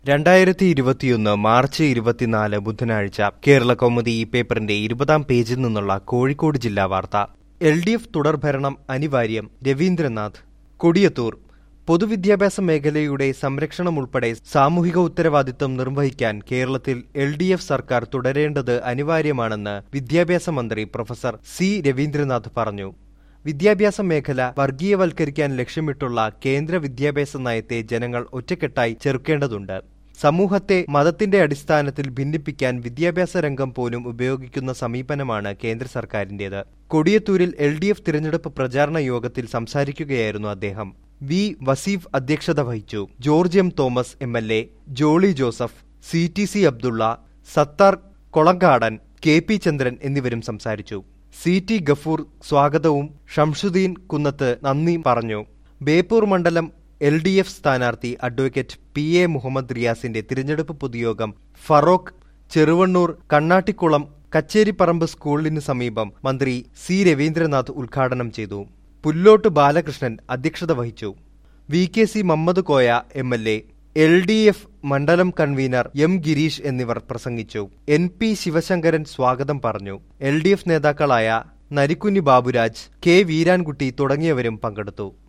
2021 March 24 ബുധനാഴ്ച കേരളകൗമുദി ഈ പേപ്പറിന്റെ 20-ാം പേജിൽ നിന്നുള്ള കോഴിക്കോട് ജില്ലാ വാർത്ത. LDF തുടർഭരണം അനിവാര്യം. രവീന്ദ്രനാഥ്. കൊടിയത്തൂർ. പൊതുവിദ്യാഭ്യാസ മേഖലയുടെ സംരക്ഷണമുൾപ്പെടെ സാമൂഹിക ഉത്തരവാദിത്തം നിർവഹിക്കാൻ കേരളത്തിൽ LDF സർക്കാർ തുടരേണ്ടത് അനിവാര്യമാണെന്ന് വിദ്യാഭ്യാസ മന്ത്രി പ്രൊഫസർ സി രവീന്ദ്രനാഥ് പറഞ്ഞു. വിദ്യാഭ്യാസ മേഖല വർഗീയവൽക്കരിക്കാൻ ലക്ഷ്യമിട്ടുള്ള കേന്ദ്ര വിദ്യാഭ്യാസ നയത്തെ ജനങ്ങൾ ഒറ്റക്കെട്ടായി ചെറുക്കേണ്ടതുണ്ട്. സമൂഹത്തെ മതത്തിന്റെ അടിസ്ഥാനത്തിൽ ഭിന്നിപ്പിക്കാൻ വിദ്യാഭ്യാസ രംഗം പോലും ഉപയോഗിക്കുന്ന സമീപനമാണ് കേന്ദ്ര സർക്കാരിന്റേത്. കൊടിയത്തൂരിൽ LDF തിരഞ്ഞെടുപ്പ് പ്രചാരണ യോഗത്തിൽ സംസാരിക്കുകയായിരുന്നു അദ്ദേഹം. വി വസീഫ് അധ്യക്ഷത വഹിച്ചു. George M Thomas MLA, Jolly Joseph, CTC Abdulla, Sathar Kolangadan, KP Chandran എന്നിവരും സംസാരിച്ചു. CT ഗഫൂർ സ്വാഗതവും ഷംസുദ്ദീൻ കുന്നത്ത് നന്ദി പറഞ്ഞു. ബേപ്പൂർ മണ്ഡലം LDF സ്ഥാനാർത്ഥി അഡ്വക്കേറ്റ് PA മുഹമ്മദ് റിയാസിന്റെ തിരഞ്ഞെടുപ്പ് പൊതുയോഗം ഫറോക്ക് ചെറുവണ്ണൂർ കണ്ണാട്ടിക്കുളം കച്ചേരിപ്പറമ്പ് സ്കൂളിന് സമീപം മന്ത്രി സി രവീന്ദ്രനാഥ് ഉദ്ഘാടനം ചെയ്തു. പുല്ലോട്ട് ബാലകൃഷ്ണൻ അധ്യക്ഷത വഹിച്ചു. VKC Mammad Koya MLA, LDF മണ്ഡലം കൺവീനർ M ഗിരീഷ് എന്നിവർ പ്രസംഗിച്ചു. NP ശിവശങ്കരൻ സ്വാഗതം പറഞ്ഞു. LDF നേതാക്കളായ നരിക്കുനി ബാബുരാജ്, K വീരാൻകുട്ടി തുടങ്ങിയവരും പങ്കെടുത്തു.